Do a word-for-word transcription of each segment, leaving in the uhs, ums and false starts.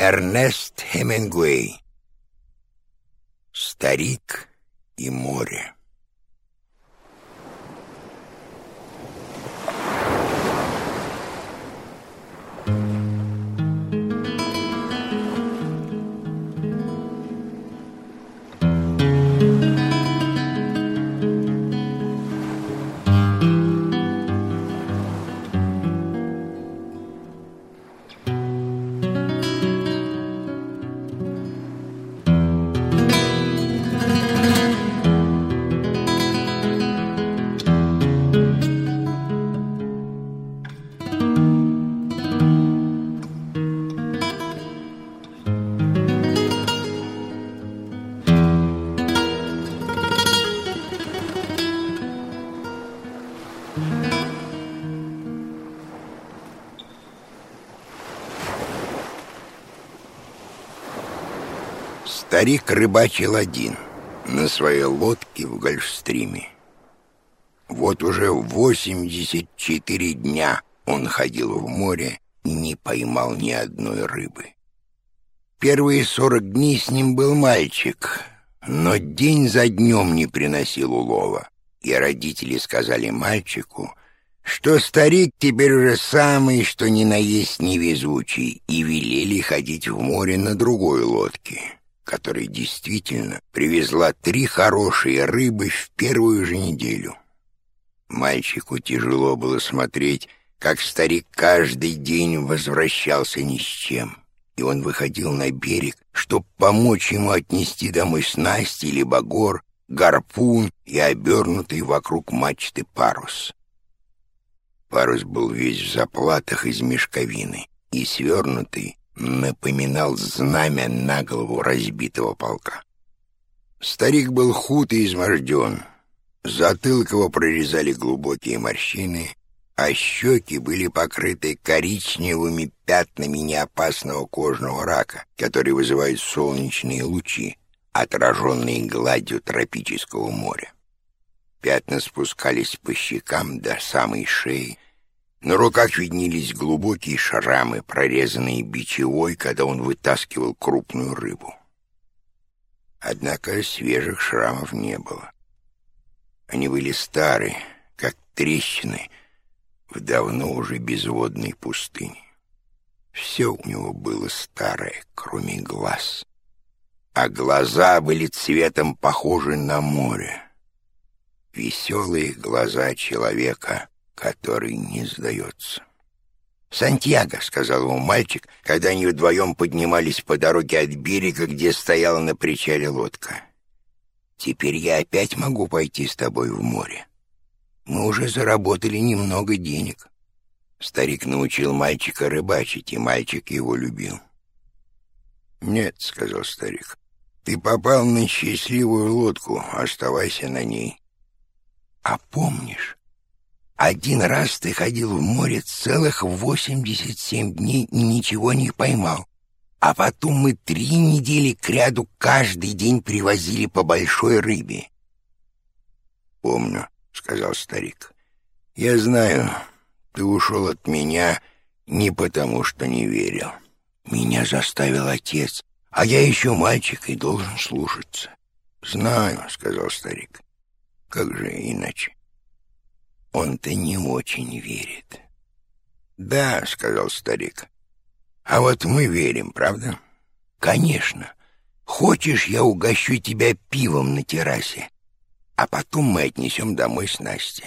Эрнест Хемингуэй. Старик и море. Старик рыбачил один на своей лодке в Гольфстриме. Вот уже восемьдесят четыре дня он ходил в море и не поймал ни одной рыбы. Первые сорок дней с ним был мальчик, но день за днем не приносил улова, и родители сказали мальчику, что старик теперь уже самый, что ни на есть невезучий, и велели ходить в море на другой лодке, которая действительно привезла три хорошие рыбы в первую же неделю. Мальчику тяжело было смотреть, как старик каждый день возвращался ни с чем, и он выходил на берег, чтобы помочь ему отнести домой снасти или багор, гарпун и обернутый вокруг мачты парус. Парус был весь в заплатах из мешковины и свернутый, напоминал знамя на голову разбитого полка. Старик был худ и изможден. Затылок его прорезали глубокие морщины, а щеки были покрыты коричневыми пятнами неопасного кожного рака, которые вызывают солнечные лучи, отраженные гладью тропического моря. Пятна спускались по щекам до самой шеи. На руках виднелись глубокие шрамы, прорезанные бичевой, когда он вытаскивал крупную рыбу. Однако свежих шрамов не было. Они были старые, как трещины в давно уже безводной пустыне. Все у него было старое, кроме глаз. А глаза были цветом похожи на море. Веселые глаза человека, который не сдается. «Сантьяго», — сказал ему мальчик, когда они вдвоем поднимались по дороге от берега, где стояла на причале лодка. «Теперь я опять могу пойти с тобой в море. Мы уже заработали немного денег». Старик научил мальчика рыбачить, и мальчик его любил. «Нет», — сказал старик, — «ты попал на счастливую лодку, оставайся на ней». «А помнишь, один раз ты ходил в море целых восемьдесят семь дней и ничего не поймал, а потом мы три недели кряду каждый день привозили по большой рыбе?» «Помню», — сказал старик. «Я знаю, ты ушел от меня не потому, что не верил. Меня заставил отец, а я еще мальчик и должен слушаться». «Знаю», — сказал старик. «Как же иначе? Он-то не очень верит». «Да», — сказал старик. «А вот мы верим, правда?» «Конечно. Хочешь, я угощу тебя пивом на террасе, а потом мы отнесем домой снасти».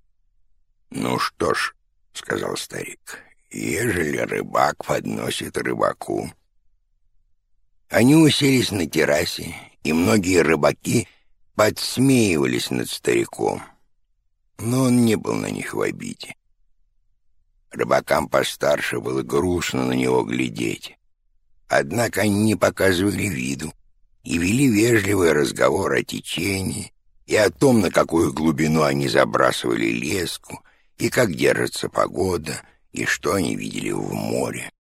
«Ну что ж», — сказал старик, — «ежели рыбак подносит рыбаку». Они уселись на террасе, и многие рыбаки подсмеивались над стариком, но он не был на них в обиде. Рыбакам постарше было грустно на него глядеть. Однако они не показывали виду и вели вежливый разговор о течении и о том, на какую глубину они забрасывали леску, и как держится погода, и что они видели в море.